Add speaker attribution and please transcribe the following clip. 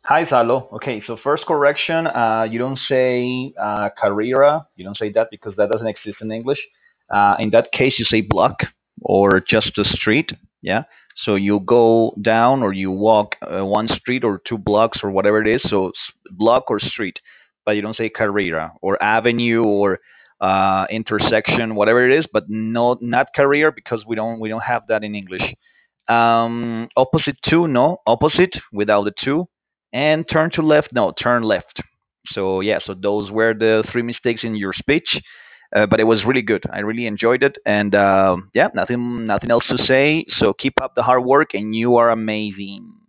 Speaker 1: Hi, Salo. Okay, so first correction, you don't say carrera. You don't say that because that doesn't exist in English. In that case, you say block or just a street. Yeah. So you go down or you walk one street or two blocks or whatever it is. So block or street, but you don't say carrera or avenue or intersection, whatever it is. But not career because we don't have that in English. Opposite to, no, opposite without the two, and turn to left, no, turn left. So yeah, so those were the three mistakes in your speech, but it was really good. I really enjoyed it, and yeah, nothing else to say. So keep up the hard work, and you are amazing.